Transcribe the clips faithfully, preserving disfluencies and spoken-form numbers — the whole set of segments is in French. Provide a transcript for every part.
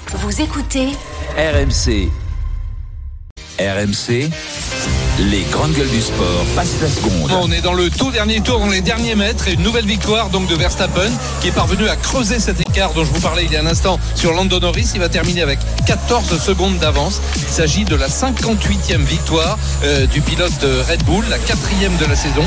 Vous écoutez R M C. R M C, les grandes gueules du sport passent la seconde. On est dans le tout dernier tour, dans les derniers mètres, et une nouvelle victoire donc de Verstappen qui est parvenu à creuser cet écart dont je vous parlais il y a un instant sur Lando Norris. Il va terminer avec quatorze secondes d'avance. Il s'agit de la cinquante-huitième victoire euh, du pilote de Red Bull, la quatrième de la saison.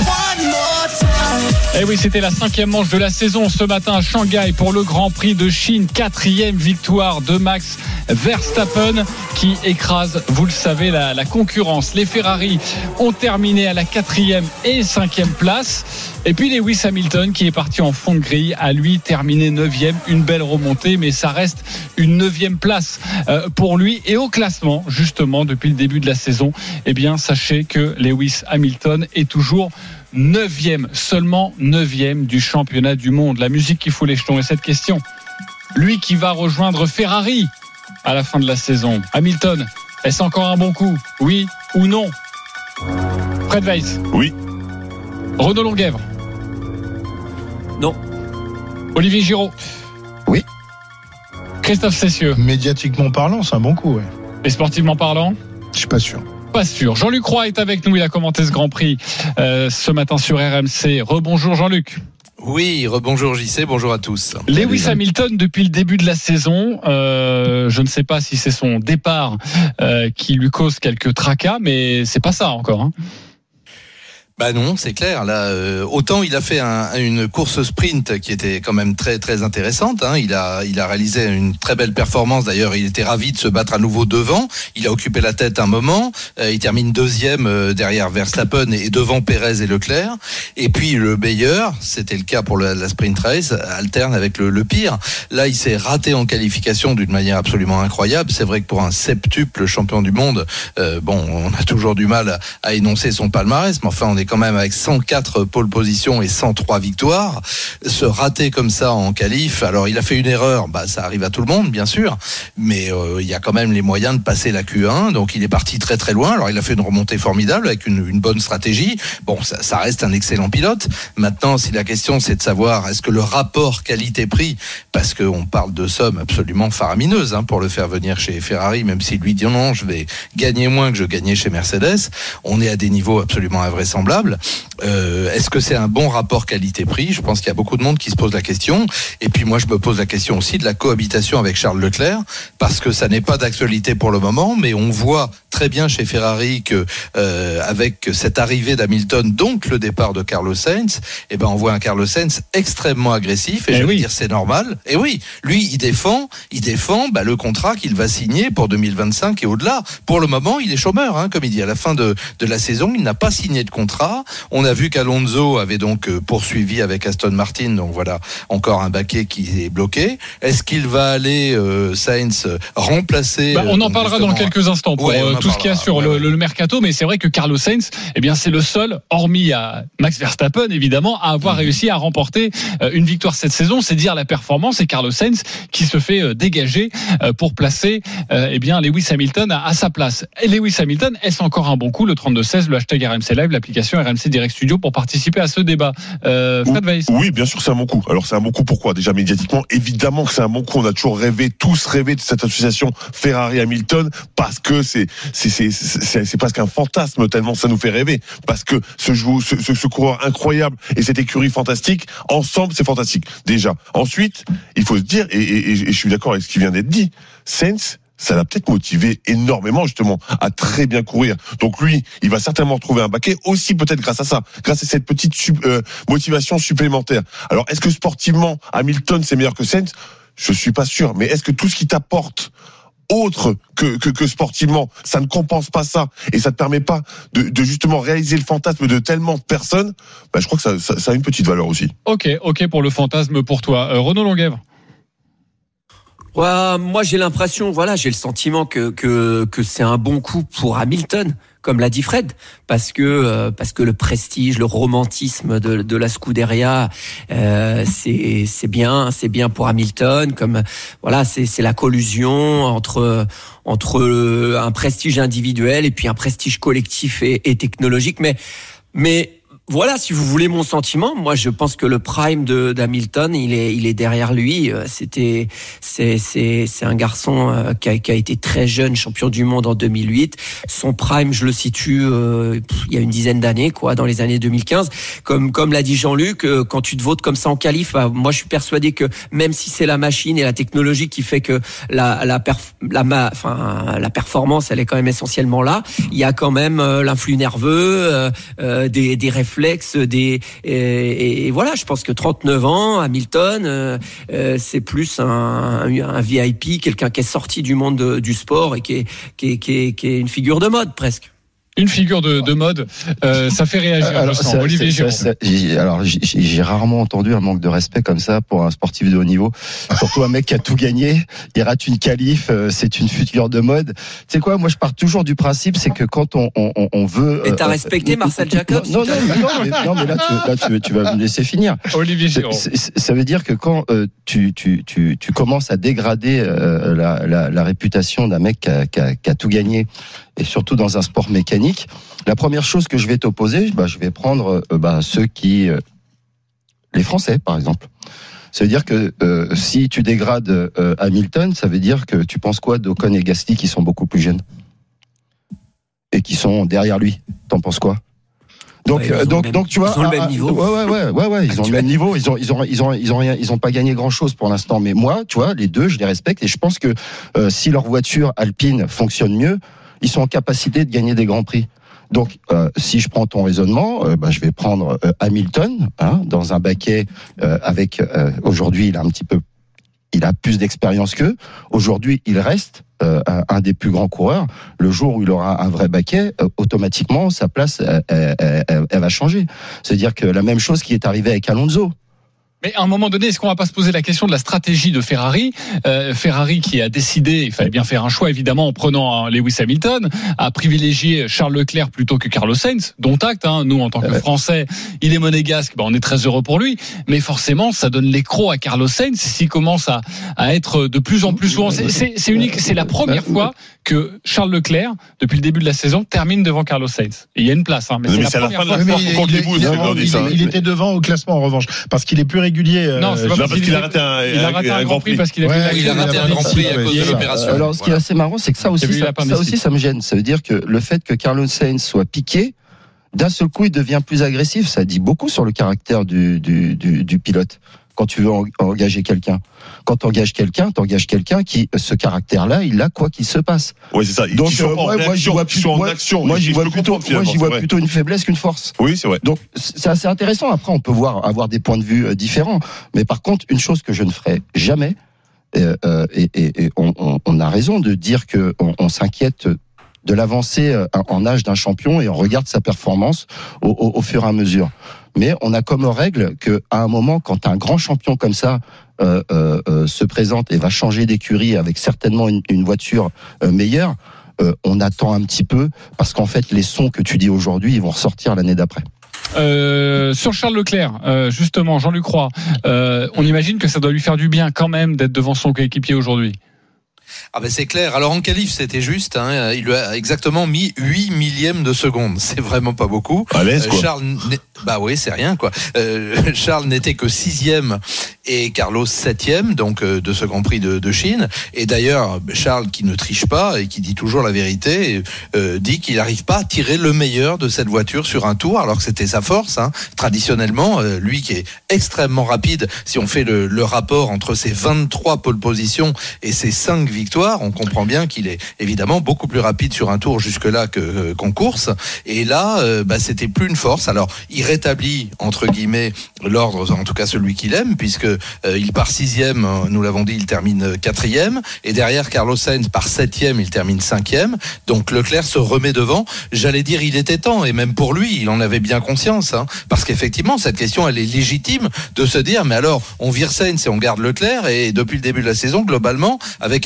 Et oui, c'était la cinquième manche de la saison ce matin à Shanghai pour le Grand Prix de Chine. Quatrième victoire de Max Verstappen qui écrase, vous le savez, la, la concurrence. Les Ferrari ont terminé à la quatrième et cinquième place. Et puis Lewis Hamilton qui est parti en fond de grille, a lui terminé neuvième. Une belle remontée, mais ça reste une neuvième place euh, pour lui. Et au classement, justement, depuis le début de la saison, eh bien, sachez que Lewis Hamilton est toujours neuvième, seulement neuvième du championnat du monde. La musique qui fout les jetons. Et cette question, lui qui va rejoindre Ferrari à la fin de la saison, Hamilton, est-ce encore un bon coup? Oui ou non? Fred Weiss? Oui. Renaud Longuèvre? Non. Olivier Giraud? Oui. Christophe Cessieux? Médiatiquement parlant, c'est un bon coup, ouais. Et sportivement parlant? Je suis pas sûr. Pas sûr. Jean-Luc Roy est avec nous, il a commenté ce Grand Prix euh, ce matin sur R M C. Rebonjour Jean-Luc. Oui, rebonjour J C, bonjour à tous. Lewis Hamilton, depuis le début de la saison, euh, je ne sais pas si c'est son départ euh, qui lui cause quelques tracas, mais c'est pas ça encore, hein. Bah non, c'est clair. Là, euh, autant il a fait un, une course sprint qui était quand même très très intéressante. Hein. Il a il a réalisé une très belle performance. D'ailleurs, il était ravi de se battre à nouveau devant. Il a occupé la tête un moment. Euh, il termine deuxième euh, derrière Verstappen et devant Pérez et Leclerc. Et puis le meilleur, c'était le cas pour le, la sprint race, alterne avec le, le pire. Là, il s'est raté en qualification d'une manière absolument incroyable. C'est vrai que pour un septuple champion du monde, euh, bon, on a toujours du mal à, à énoncer son palmarès, mais enfin, on est quand même avec cent quatre pole positions et cent trois victoires. Se rater comme ça en qualif, alors il a fait une erreur, bah ça arrive à tout le monde bien sûr, mais euh, il y a quand même les moyens de passer la Q un, donc il est parti très très loin. Alors il a fait une remontée formidable avec une, une bonne stratégie. Bon, ça, ça reste un excellent pilote. Maintenant, si la question c'est de savoir est-ce que le rapport qualité-prix, parce qu'on parle de sommes absolument faramineuses hein, pour le faire venir chez Ferrari, même s'il lui dit non, je vais gagner moins que je gagnais chez Mercedes, on est à des niveaux absolument invraisemblables. Euh, est-ce que c'est un bon rapport qualité-prix? Je pense qu'il y a beaucoup de monde qui se pose la question. Et puis moi, je me pose la question aussi de la cohabitation avec Charles Leclerc, parce que ça n'est pas d'actualité pour le moment, mais on voit très bien chez Ferrari que euh, avec cette arrivée d'Hamilton, donc le départ de Carlos Sainz, eh ben on voit un Carlos Sainz extrêmement agressif. Et, et je oui. veux dire, c'est normal. Et oui, lui, il défend, il défend bah, le contrat qu'il va signer pour deux mille vingt-cinq et au-delà. Pour le moment, il est chômeur, hein, comme il dit. À la fin de, de la saison, il n'a pas signé de contrat. On a vu qu'Alonso avait donc poursuivi avec Aston Martin, donc voilà encore un baquet qui est bloqué. Est-ce qu'il va aller euh, Sainz remplacer bah, On en parlera dans quelques instants pour ouais, euh, tout ce qu'il y a sur ouais, le, ouais. le mercato, mais c'est vrai que Carlos Sainz, eh bien c'est le seul, hormis à Max Verstappen évidemment, à avoir mmh. réussi à remporter euh, une victoire cette saison. C'est dire la performance. Et Carlos Sainz qui se fait euh, dégager euh, pour placer euh, eh bien Lewis Hamilton à, à sa place. Et Lewis Hamilton, est-ce encore un bon coup? Le trente-deux seize, le hashtag R M C Live, l'application R M C Direct Studio pour participer à ce débat. Euh, Fred Weiss. Oui, bien sûr, c'est un bon coup. Alors, c'est un bon coup pourquoi? Déjà, médiatiquement, évidemment que c'est un bon coup. On a toujours rêvé, tous rêvé de cette association Ferrari-Hamilton parce que c'est, c'est, c'est, c'est, c'est presque un fantasme tellement ça nous fait rêver. Parce que ce, ce, ce, ce coureur incroyable et cette écurie fantastique, ensemble, c'est fantastique. Déjà. Ensuite, il faut se dire, et, et, et je suis d'accord avec ce qui vient d'être dit, Sainz, ça l'a peut-être motivé énormément justement à très bien courir. Donc lui, il va certainement retrouver un baquet aussi peut-être grâce à ça, grâce à cette petite sub, euh, motivation supplémentaire. Alors est-ce que sportivement Hamilton c'est meilleur que Sainz? Je suis pas sûr, mais est-ce que tout ce qui t'apporte autre que, que, que sportivement, ça ne compense pas ça et ça ne te permet pas de, de justement réaliser le fantasme de tellement de personnes? Ben, je crois que ça, ça, ça a une petite valeur aussi. Ok, ok pour le fantasme pour toi. Euh, Renaud Longuèvre. Ouais, moi j'ai l'impression, voilà, j'ai le sentiment que que que c'est un bon coup pour Hamilton, comme l'a dit Fred, parce que euh, parce que le prestige, le romantisme de de la Scuderia, euh, c'est c'est bien, c'est bien pour Hamilton, comme voilà, c'est c'est la collusion entre entre un prestige individuel et puis un prestige collectif et, et technologique, mais mais Voilà, si vous voulez mon sentiment, moi je pense que le prime de d'Hamilton, il est il est derrière lui. C'était c'est c'est c'est un garçon qui a, qui a été très jeune, champion du monde en deux mille huit. Son prime, je le situe euh, il y a une dizaine d'années, quoi, dans les années deux mille quinze. Comme comme l'a dit Jean-Luc, euh, quand tu te votes comme ça en qualif, bah, moi je suis persuadé que même si c'est la machine et la technologie qui fait que la la perf, la ma, enfin la performance, elle est quand même essentiellement là, il y a quand même euh, l'influx nerveux, euh, euh, des des réflexes, des et, et voilà, je pense que trente-neuf ans, Hamilton, euh, euh, c'est plus un, un V I P, quelqu'un qui est sorti du monde de, du sport et qui est qui est, qui est qui est une figure de mode presque. Une figure de, de mode, euh, ça fait réagir. Alors, je sens. Ça, Olivier ça, Giroud. ça, j'ai, alors j'ai, j'ai rarement entendu un manque de respect comme ça pour un sportif de haut niveau. Surtout un mec qui a tout gagné, il rate une qualif, euh, c'est une figure de mode. Tu sais quoi, moi je pars toujours du principe, c'est que quand on, on, on veut. Et t'as euh, respecté euh, Marcel Jacobs? Non, non, non, non, mais, non, mais là, tu, là tu, tu vas me laisser finir. Olivier Giroud. Ça veut dire que quand euh, tu, tu, tu, tu commences à dégrader euh, la, la, la réputation d'un mec qui a, qui a, qui a tout gagné, et surtout dans un sport mécanique, la première chose que je vais t'opposer, bah, je vais prendre euh, bah, ceux qui... Euh, les Français, par exemple. Ça veut dire que euh, si tu dégrades euh, Hamilton, ça veut dire que tu penses quoi d'Ocon et Gasly qui sont beaucoup plus jeunes et qui sont derrière lui? T'en penses quoi? Donc, ouais, euh, donc, même, donc, tu vois, ils ont le même ah, niveau. Ouais, ouais, ouais, ouais, ouais, ils ont le même niveau. Ils ont, ils ont, ils ont, ils ont rien, ils ont pas gagné grand chose pour l'instant. Mais moi, tu vois, les deux, je les respecte et je pense que euh, si leur voiture Alpine fonctionne mieux, ils sont en capacité de gagner des grands prix. Donc, euh, si je prends ton raisonnement, euh, bah, je vais prendre euh, Hamilton hein, dans un baquet euh, avec. Euh, aujourd'hui, il a un petit peu, il a plus d'expérience qu'eux. Aujourd'hui, il reste euh, un, un des plus grands coureurs. Le jour où il aura un vrai baquet, euh, automatiquement, sa place, elle, elle, elle, elle va changer. C'est-à-dire que la même chose qui est arrivée avec Alonso. Mais à un moment donné, est-ce qu'on va pas se poser la question de la stratégie de Ferrari euh, Ferrari qui a décidé, il fallait bien faire un choix évidemment en prenant Lewis Hamilton, a privilégié Charles Leclerc plutôt que Carlos Sainz, dont acte, hein, nous en tant que Français, il est monégasque, ben on est très heureux pour lui, mais forcément ça donne l'écrou à Carlos Sainz s'il commence à, à être de plus en plus souvent. C'est, c'est, c'est unique, c'est la première fois que Charles Leclerc, depuis le début de la saison, termine devant Carlos Sainz. Et il y a une place, hein, mais, mais c'est, c'est la première fois. Il était devant au classement en revanche, parce qu'il est plus régulier. Non, c'est pas parce qu'il a raté un, il a raté un, un grand prix parce qu'il a, ouais, il a raté un grand prix à cause de l'opération. Alors, ce qui est assez marrant, c'est que ça aussi, ça, ça aussi, ça me gêne. Ça veut dire que le fait que Carlos Sainz soit piqué, d'un seul coup, il devient plus agressif. Ça dit beaucoup sur le caractère du, du, du, du pilote. Quand tu veux engager quelqu'un, quand tu engages quelqu'un, tu engages quelqu'un qui, ce caractère-là, il a quoi qu'il se passe. Oui, c'est ça. Donc, euh, moi, moi, j'y vois, plus, moi, moi, j'y vois plutôt, moi, j'y vois vrai. plutôt une faiblesse qu'une force. Oui, c'est vrai. Donc, c'est assez intéressant. Après, on peut voir, avoir des points de vue différents. Mais par contre, une chose que je ne ferai jamais, euh, et, et, et on, on, on a raison de dire que on, on s'inquiète de l'avancée en âge d'un champion et on regarde sa performance au, au, au fur et à mesure. Mais on a comme règle qu'à un moment, quand un grand champion comme ça euh, euh, se présente et va changer d'écurie avec certainement une, une voiture euh, meilleure, euh, on attend un petit peu parce qu'en fait, les sons que tu dis aujourd'hui, ils vont ressortir l'année d'après. Euh, sur Charles Leclerc, euh, justement, Jean-Luc Roy, euh, on imagine que ça doit lui faire du bien quand même d'être devant son coéquipier aujourd'hui. Ah ben c'est clair. Alors en qualif c'était juste, hein, il lui a exactement mis huit millièmes de seconde. C'est vraiment pas beaucoup. À l'aise, quoi. Euh, Charles, bah oui, c'est rien quoi. Euh, Charles n'était que sixième et Carlos septième, donc euh, de ce Grand Prix de, de Chine. Et d'ailleurs Charles, qui ne triche pas et qui dit toujours la vérité, euh, dit qu'il n'arrive pas à tirer le meilleur de cette voiture sur un tour, alors que c'était sa force. Hein. Traditionnellement, euh, lui qui est extrêmement rapide. Si on fait le, le rapport entre ses vingt-trois pole positions et ses cinq victoires, on comprend bien qu'il est évidemment beaucoup plus rapide sur un tour jusque-là que, euh, qu'en course. Et là, euh, bah, c'était plus une force. Alors, il rétablit, entre guillemets, l'ordre, en tout cas celui qu'il aime, puisque euh, il part sixième, nous l'avons dit, il termine quatrième. Et derrière, Carlos Sainz part septième, il termine cinquième. Donc, Leclerc se remet devant. J'allais dire, il était temps, et même pour lui, il en avait bien conscience. Hein, parce qu'effectivement, cette question, elle est légitime de se dire, mais alors, on vire Sainz et on garde Leclerc, et depuis le début de la saison, globalement, avec un Grand Prix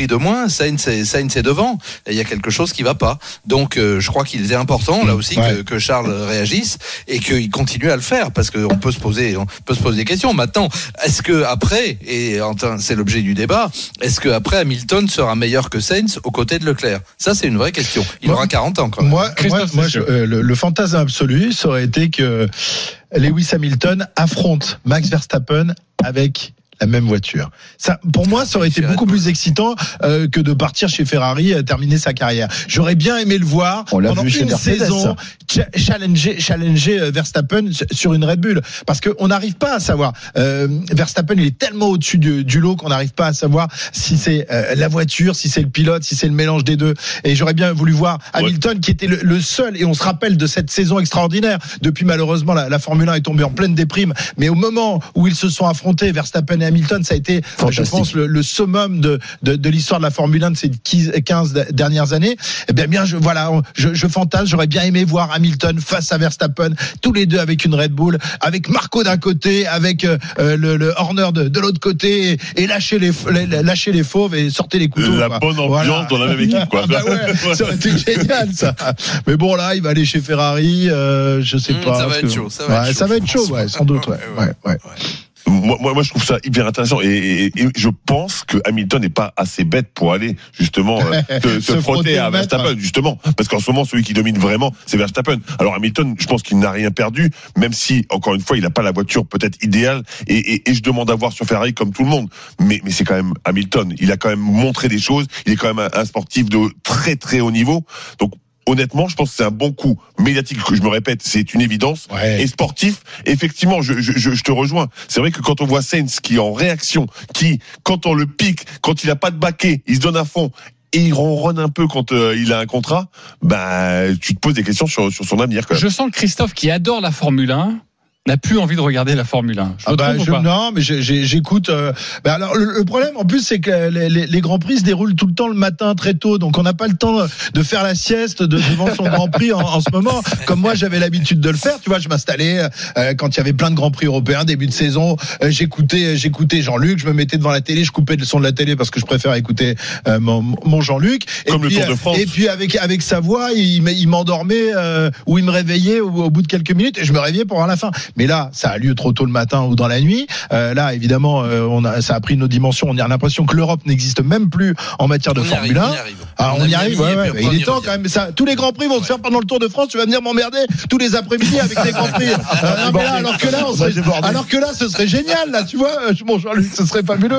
Prix de moins, Sainz est, Sainz est devant. Et il y a quelque chose qui va pas. Donc, euh, je crois qu'il était important, là aussi, ouais. que, que Charles réagisse et qu'il continue à le faire, parce qu'on peut se poser, on peut se poser des questions. Maintenant, est-ce que après, et enfin, c'est l'objet du débat, est-ce que après Hamilton sera meilleur que Sainz aux côtés de Leclerc? Ça, c'est une vraie question. Il moi, aura quarante ans quand même. Moi, moi, moi je, euh, le, le fantasme absolu, ça aurait été que Lewis Hamilton affronte Max Verstappen avec la même voiture. Ça, pour moi, ça aurait été beaucoup plus excitant euh, que de partir chez Ferrari et terminer sa carrière. J'aurais bien aimé le voir On l'a pendant vu une saison ch- challenger, challenger Verstappen sur une Red Bull, parce que on n'arrive pas à savoir. Euh, Verstappen, il est tellement au-dessus du, du lot qu'on n'arrive pas à savoir si c'est euh, la voiture, si c'est le pilote, si c'est le mélange des deux. Et j'aurais bien voulu voir Hamilton, ouais. qui était le, le seul. Et on se rappelle de cette saison extraordinaire. Depuis, malheureusement, la, la Formule un est tombée en pleine déprime. Mais au moment où ils se sont affrontés, Verstappen et Hamilton, ça a été, Fantastique. je pense, le, le summum de, de, de l'histoire de la Formule un de ces quinze dernières années. Eh bien, bien, je, voilà, je, je fantasme, j'aurais bien aimé voir Hamilton face à Verstappen, tous les deux avec une Red Bull, avec Marco d'un côté, avec euh, le, le Horner de, de l'autre côté, et, et lâcher les, les, lâcher les fauves et sortir les couteaux. La quoi. bonne ambiance voilà. dans la même équipe, quoi. Ah bah ouais, ça aurait été génial, ça. Mais bon, là, il va aller chez Ferrari, euh, je sais mmh, pas. Ça va être que... chaud, ça va ouais, être chaud. Ça va être chaud, ouais, sans doute, ouais, ouais, ouais. ouais. Moi, moi, moi, je trouve ça hyper intéressant et, et, et je pense que Hamilton n'est pas assez bête pour aller justement euh, se, se, se frotter à Verstappen, ouais. justement, parce qu'en ce moment, celui qui domine vraiment, c'est Verstappen. Alors Hamilton, je pense qu'il n'a rien perdu, même si, encore une fois, il n'a pas la voiture peut-être idéale. Et, et, et je demande à voir sur Ferrari comme tout le monde, mais, mais c'est quand même Hamilton. Il a quand même montré des choses. Il est quand même un, un sportif de très très haut niveau. Donc honnêtement, je pense que c'est un bon coup médiatique, que je me répète, c'est une évidence. Ouais. Et sportif, effectivement, je, je, je te rejoins. C'est vrai que quand on voit Sainz qui est en réaction, qui, quand on le pique, quand il n'a pas de baquet, il se donne à fond, et il ronronne un peu quand euh, il a un contrat, bah, tu te poses des questions sur, sur son avenir. Quand même. Je sens que Christophe, qui adore la Formule un, n'a plus envie de regarder la Formule un. Je ah bah, je, non, mais j'ai, j'ai, j'écoute. Euh, bah alors le, le problème, en plus, c'est que les, les, les grands prix se déroulent tout le temps le matin très tôt, donc on n'a pas le temps de faire la sieste de, devant son Grand Prix en, en ce moment. Comme moi, j'avais l'habitude de le faire. Tu vois, je m'installais euh, quand il y avait plein de grands prix européens, début de saison. Euh, j'écoutais, j'écoutais Jean-Luc. Je me mettais devant la télé, je coupais le son de la télé parce que je préfère écouter euh, mon, mon Jean-Luc. Et Comme puis, le Tour de France. Et puis avec avec sa voix, il, il m'endormait euh, ou il me réveillait au, au bout de quelques minutes et je me réveillais pour voir la fin. Mais là, ça a lieu trop tôt le matin ou dans la nuit. Euh, là, évidemment, euh, on a, ça a pris une autre dimension. On a l'impression que l'Europe n'existe même plus en matière de on Formule un. On y arrive. Ah, on, on y arrive. Ouais, ouais, il est temps quand même. Ça, tous les grands prix vont ouais. se faire pendant le Tour de France. Tu vas venir m'emmerder tous les après-midi avec des grands prix. euh, non, là, alors que là, on serait, alors que là, ce serait génial. Là, tu vois, mon Jean-Luc, ce serait fabuleux.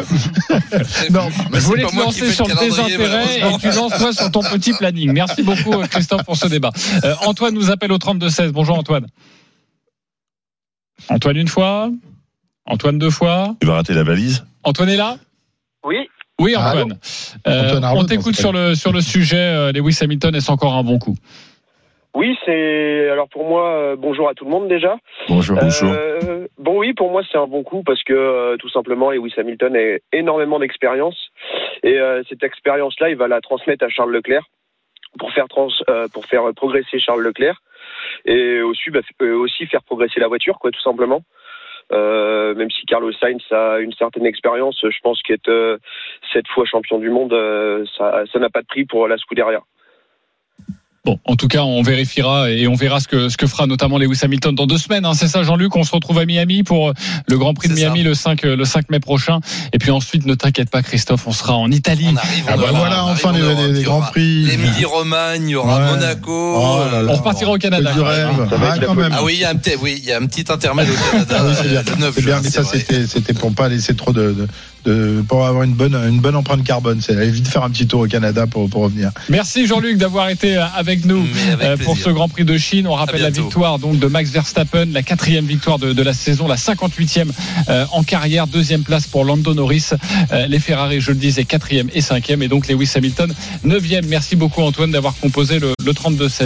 non, je voulais te lancer sur le désintérêt et tu lances toi sur ton petit planning. Merci beaucoup, Christophe, pour ce débat. Euh, Antoine nous appelle au trente-deux seize. Bonjour, Antoine. Antoine une fois. Antoine deux fois. Tu vas rater la valise. Antoine est là ? Oui. Oui, Antoine. Euh, Antoine Arnaud, on t'écoute sur le, sur le sujet. Euh, Lewis Hamilton, est-ce encore un bon coup ? Oui, c'est. Alors pour moi, euh, bonjour à tout le monde déjà. Bonjour, bonjour. Euh, bon, oui, pour moi, c'est un bon coup parce que euh, tout simplement, Lewis Hamilton a énormément d'expérience. Et euh, cette expérience-là, il va la transmettre à Charles Leclerc pour faire, trans, euh, pour faire progresser Charles Leclerc. Et aussi, bah, aussi faire progresser la voiture, quoi, tout simplement. Euh, même si Carlos Sainz a une certaine expérience, je pense qu'être euh, sept fois champion du monde, euh, ça, ça n'a pas de prix pour la Scuderia. Bon, en tout cas, on vérifiera et on verra ce que ce que fera notamment Lewis Hamilton dans deux semaines. Hein. C'est ça, Jean-Luc. On se retrouve à Miami pour le Grand Prix de Miami le cinq le cinq mai prochain. Et puis ensuite, ne t'inquiète pas, Christophe, on sera en Italie. On arrive, on ah bah aura, voilà, on enfin arrive, les, aura, les, les grands prix. L'Émilie-Romagne, il y aura ouais. Monaco. Oh là là. On repartira au Canada. Du rêve. Ah, quand même. Ah oui, il y a un petit, oui, il y a un petit intermède au Canada. Ah oui, c'est bien. Le neuf c'est bien, juin, mais c'est ça vrai. c'était c'était pour pas laisser trop de, de, de pour avoir une bonne une bonne empreinte carbone. C'est aller vite faire un petit tour au Canada pour pour revenir. Merci Jean-Luc d'avoir été avec nous avec pour ce Grand Prix de Chine. On rappelle la victoire donc de Max Verstappen, la quatrième victoire de, de la saison, la cinquante-huitième euh, en carrière, deuxième place pour Lando Norris. Euh, les Ferrari, je le disais, quatrième et cinquième, et donc Lewis Hamilton neuvième. Merci beaucoup Antoine d'avoir composé le, le trente-deux seize.